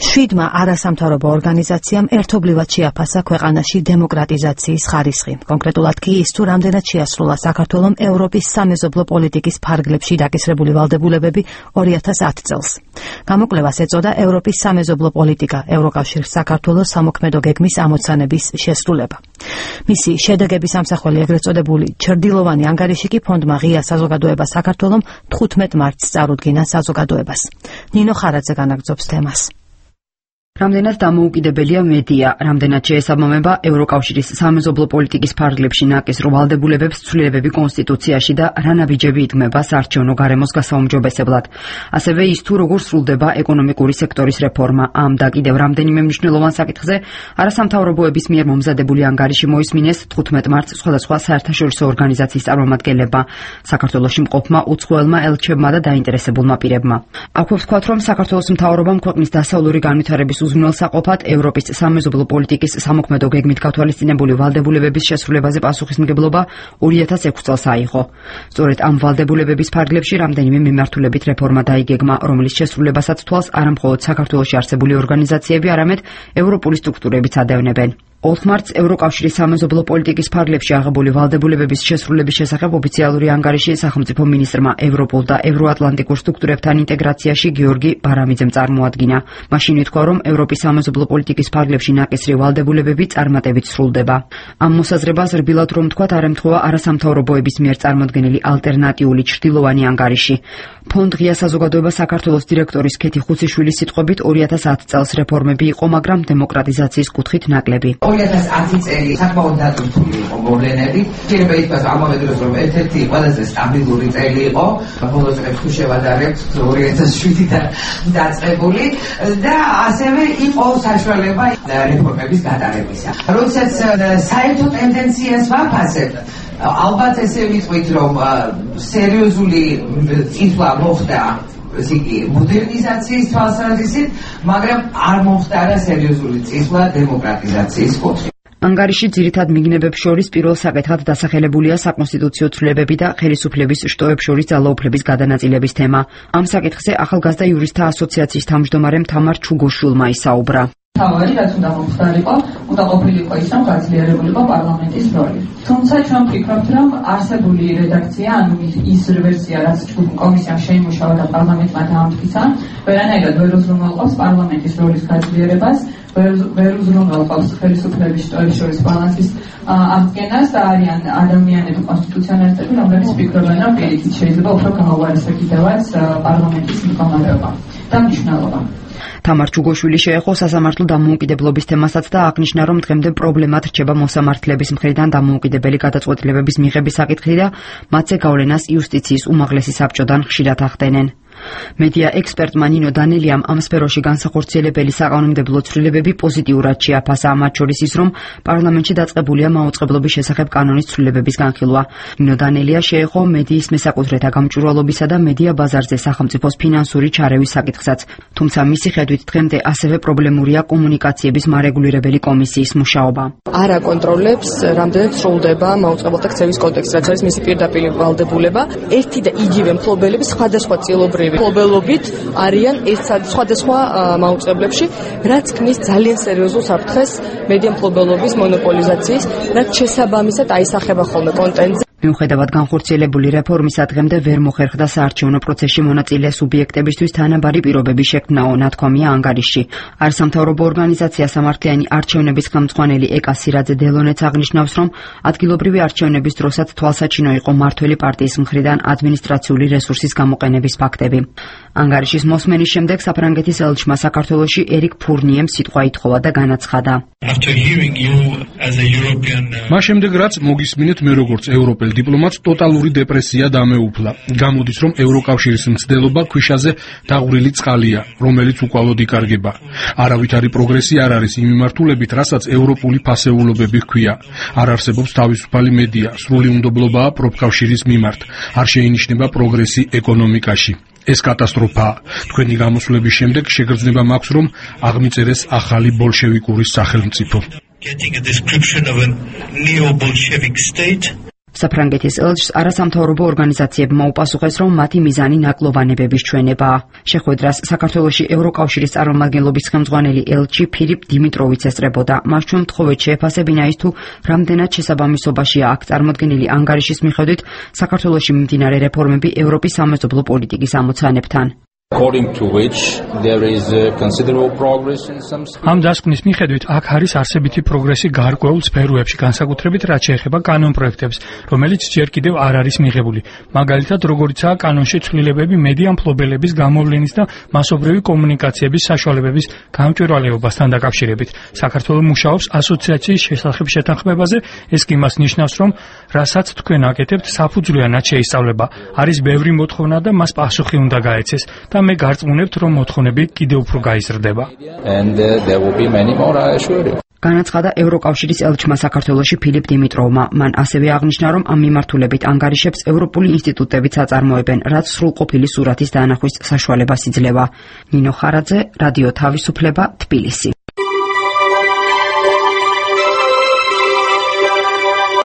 7 არასამთავრობო ორგანიზაციამ ერთობლივად შეაფასა ქვეყანაში დემოკრატიზაციის ხარისხი. კონკრეტულად კი ის თუ რამდენად შეასრულა საქართველომ ევროპის სამეზობლო პოლიტიკის ფარგლებში დაკისრებული ვალდებულებები 2010 წელს. გამოკვლევას ეწოდა ევროპის სამეზობლო პოლიტიკა, ევროკავშირის საქართველოს სამოქმედო გეგმის ამოცანების შესრულება. მისი შედეგების ამსახველი ეგრეთ წოდებული ჩრდილოვანი ანგარიში კი ფონდმა ღია საზოგადოება საქართველომ 15 მარტს წარუდგინა საზოგადოებას. ნინო ხარაძე განაგრძობს თემას. რამდენად დამოუკიდებელია მედია, რამდენად შეესაბამება ევროკავშირის სამეზობლო პოლიტიკის ფარგლებში ნაკისრო ვალდებულებებს ცვლილებები კონსტიტუციაში და რა ნაბიჯები იდგმება საარჩევნო გარემოს გასაუმჯობესებლად. ასევე ის თუ როგორ სრულდება ეკონომიკური სექტორის რეფორმა. ამ და კიდევ რამდენიმე მნიშვნელოვან საკითხზე არასამთავრობოების მიერ მომზადებული ანგარიში მოისმინეს 15 მარტს სხვადასხვა საერთაშორისო ორგანიზაციის წარმომადგენლებმა, საქართველოში მყოფმა უცხოელმა ელჩებმა და დაინტერესებულმა პირებმა. აქვე ვთქვათ, რომ საქართველოს მთავრობამ ქვეყნის დასავლური განვითარების უზრუნველსაყოფად ევროპის სამეზობლო პოლიტიკის სამოქმედო გეგმით გათვალისწინებული ვალდებულებების შესრულებაზე პასუხისმგებლობა 2006 წელს აიღო. სწორედ ამ ვალდებულებების ფარგლებში რამდენიმე მიმართულებით რეფორმა დაიგეგმა, რომლის შესრულებასაც თვალს არა მხოლოდ საქართველოში არსებული ორგანიზაციები, არამედ ევროპული სტრუქტურებიც ადევნებენ. 4 მარტს ევროკავშირის სამეზობლო პოლიტიკის ფარგლებში აღებული ვალდებულებების შესრულების შესახებ ოფიციალური ანგარიში სახელმწიფო მინისტრმა ევროპულ და ევროატლანტიკურ სტრუქტურებთან ინტეგრაციაში გიორგი ბარამიძემ წარმოადგინა. მაშინ ითქვა, რომ ევროპის სამეზობლო პოლიტიკის ფარგლებში ნაკისრი ვალდებულებები წარმატებით სრულდება. ამ მოსაზრებას რბილად რომ თქვათ, არ ემთხვევა არასამთავრობოების მიერ წარმოდგენილი ალტერნატიული ჩრდილოვანი ანგარიში. ფონდ ღია საზოგადოება საქართველოს დირექტორის ქეთი ხუციშვილის სიტყვებით 2010 წელს რეფორმები იყო, მაგრამ დემოკრატიზაციის კუთხით ნაკლები. 2010 წელი საკმაოდ დატვირთული იყო მოვლენებით. შეიძლება ითქვას ამავე დროს, რომ ერთ-ერთი ყველაზე სტაბილური წელი იყო. ბოლო წლებს თუ შევადარებთ 2007-დან დაწყებული და ასევე იყო საშუალება რეფორმების გატარებისა. როდესაც საერთო ტენდენციას ვაფასებთ, ალბათ ესე ვიტყვით, რომ სერიოზული წინსვლა მოხდა მოდერნიზაციის თვალსაზრისით, მაგრამ არ მოხდა სერიოზული წინსვლა დემოკრატიზაციის კუთხით. ანგარიში ძირითად მიგნებებს შორის პირველ საკითხად დასახელებულია საკონსტიტუციო ცვლილებები და ხელისუფლების შტოებს შორის ძალაუფლების გადანაწილების თემა. ამ საკითხზე ახალგაზრდა იურისტთა ასოციაციის თავმჯდომარემ თამარ ჩუგოშვილმა ისაუბრა. თავარი რაც უნდა მოხდარიყო, უნდა ყოფილიყო ის, რომ გაძლიერებულიყო პარლამენტის როლი. თუმცა ჩვენ ვფიქრობთ, რომ არსებული რედაქცია, ანუ ის ვერსია, რაც კომისიამ შეიმუშავა და პარლამენტმა დაამტკიცა, ვერანაირად ვერ უზრუნველყოფს პარლამენტის როლის გაძლიერებას, ვერ უზრუნველყოფს ხელისუფლების შტოებს შორის ბალანსის აღდგენას და არიან ადამიანები კონსტიტუციონალისტები, რომლებიც ფიქრობენ, რომ პირიქით შეიძლება უფრო გაუარესა კიდევაც პარლამენტის მდგომარეობა და მნიშვნელობა. თამარ ჩუგოშვილი შეეხო სასამართლო დამოუკიდებლობის თემასაც და აღნიშნა, რომ დღემდე პრობლემად რჩება მოსამართლეების მხრიდან დამოუკიდებელი გადაწყვეტილებების მიღების საკითხი და მათზე გავლენას იუსტიციის უმაღლესი საბჭოდან ხშირად ახდენენ. მედია ექსპერტმა ნინო დანელიამ ამ სფეროში განსახორციელებელი საკანონმდებლო ცვლილებები პოზიტიურად შეაფასა, მათ შორის ის, რომ პარლამენტში დაწყებულია მაუწყებლობის შესახებ კანონის ცვლილებების განხილვა. ნინო დანელია შეეხო მედიის მესაკუთრეთა გამჭვირვალობისა და მედია ბაზარზე სახელმწიფოს ფინანსური ჩარევის საკითხსაც, თუმცა მისი ხედვით დღემდე ასევე პრობლემურია კომუნიკაციების მარეგულირებელი კომისიის მუშაობა. არ აკონტროლებს, რამდენად სრულდება მაუწყებელთა ქცევის კოდექსი, რაც არის მისი პირდაპირ ვალდებულება. ერთი და იგივე მფლობელები სხვადასხვა წილობრივი მფლობელობით არიან სხვადასხვა მაუწყებლებში, რაც ქმნის ძალიან სერიოზულ საფრთხეს მედია მფლობელობის მონოპოლიზაციის, რაც შესაბამისად აისახება ხოლმე კონტენტზე. მიუხედავად განხორციელებული რეფორმისა, დღემდე ვერ მოხერხდა საარჩევნო პროცესში მონაწილე სუბიექტებისთვის თანაბარი პირობების შექმნაო, ნათქვამია ანგარიშში. არასამთავრობო ორგანიზაცია სამართლიანი არჩევნების ხელმძღვანელი ეკა სირაძე დელონეც აღნიშნავს, რომ ადგილობრივი არჩევნების დროსაც თვალსაჩინო იყო მმართველი პარტიის მხრიდან ადმინისტრაციული რესურსის გამოყენების ფაქტები. ანგარიშის მოსმენის შემდეგ საფრანგეთის ელჩმა საქართველოში ერიკ ფურნიემ სიტყვა ითხოვა და განაცხადა. მას შემდეგ რაც მოგისმინეთ მე როგორც ევროპელ დიპლომატს, ტოტალური დეპრესია დამეუფლა. გამოდის, რომ ევროკავშირის მცდელობა ქვიშაზე დაღვრილი წყალია, რომელიც უკვალოდ იკარგება. არავითარი პროგრესი არ არის იმ მიმართულებით, რასაც ევროპული ფასეულობები ჰქვია. არ არსებობს თავისუფალი მედია, სრული უნდობლობაა პროფკავშირის მიმართ. არ შეინიშნება პროგრესი ეკონომიკაში. ეს კატასტროფაა. თქვენი გამოსვლების შემდეგ შეგრძნება მაქვს, რომ აღმიწერეს ახალი ბოლშევიკური სახელმწიფო. საფრანგეთის ელჩს არასამთავრობო ორგანიზაციებმა უპასუხეს, რომ მათი მიზანი ნაკლოვანებების ჩვენებაა. შეხვედრას საქართველოში ევროკავშირის წარმომადგენლობის ხელმძღვანელი ელჩი ფილიპ დიმიტროვიც ესწრებოდა. მას ჩვენ მთხოვეთ შეეფასებინა ის თუ რამდენად შესაბამისობაშია აქ წარმოდგენილი ანგარიშის მიხედვით საქართველოში მიმდინარე რეფორმები ევროპის სამეზობლო პოლიტიკის ამოცანებთან. ამ დასკვნის მიხედვით აქ არის არსებითი პროგრესი გარკვეულ სფეროებში, განსაკუთრებით რაც შეეხება კანონ პროექტებს, რომელიც ჯერ კიდევ არ არის მიღებული. მაგალითად, როგორიცაა კანონში ცვლილებები მედია მფლობელების გამოვლენის და მასობრივი კომუნიკაციების საშუალებების გამჭვირვალეობასთან დაკავშირებით. საქართველო მუშაობს ასოციაციის შესახებ შეთანხმებაზე, ეს კი მას ნიშნავს, რომ რასაც თქვენ აკეთებთ, საფუძვლიანად შეისწავლება. არის ბევრი მოთხოვნა და მას პასუხი უნდა გაეცეს. და მე გარწმუნებთ, რომ მოთხოვნები კიდევ უფრო გაიზრდება. განაცხადა ევროკავშირის ელჩმა საქართველოში ფილიპ დიმიტროვმა. მან ასევე აღნიშნა, რომ ამ მიმართულებით ანგარიშებს ევროპული ინსტიტუტებიც აწარმოებენ, რაც სრულყოფილი სურათის დაანახვის საშუალებას იძლევა. ნინო ხარაძე, რადიო თავისუფლება, თბილისი.